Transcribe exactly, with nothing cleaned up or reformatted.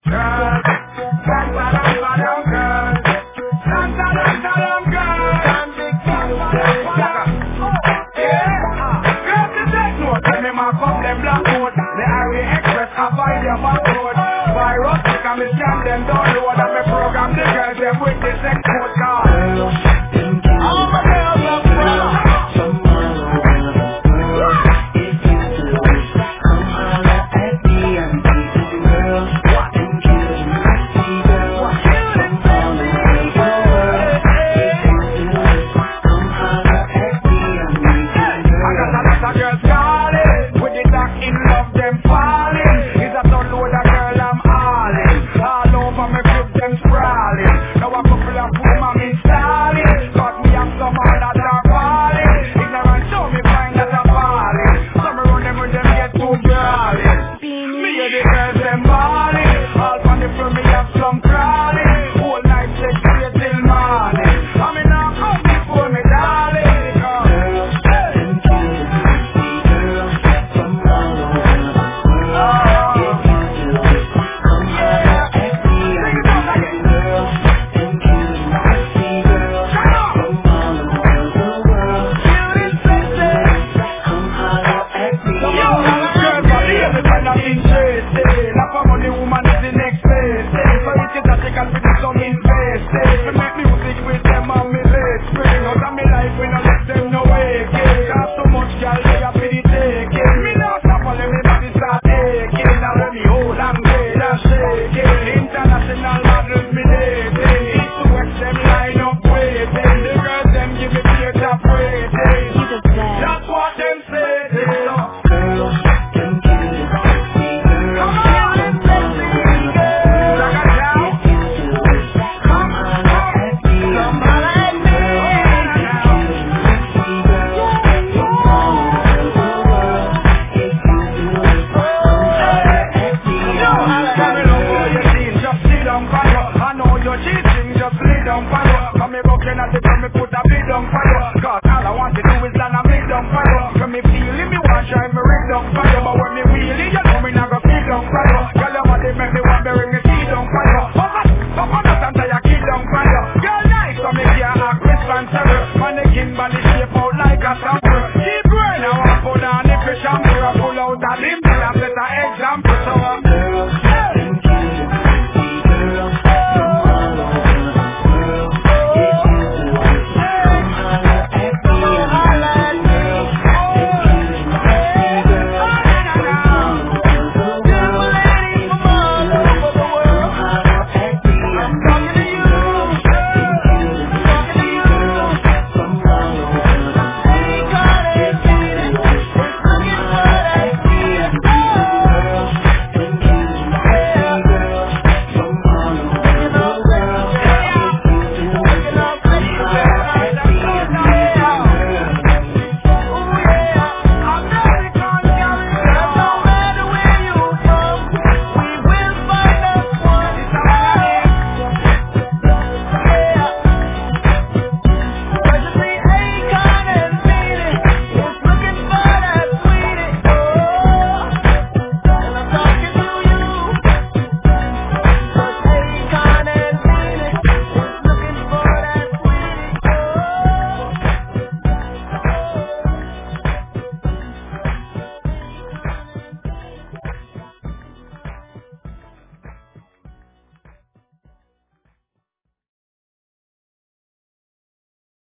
girls. Dum-da-dum-ba-dum, girls. Dum-da-dum-da-dum, girls. Dum-da-dum-ba-dum, yeah. Girls, you take note. Tell me my cup, them black coat. The Harry Express, I find your back road. Virus, I me scan them down the road. And me program the girls, them with the sex code card. All my girls are proud. Come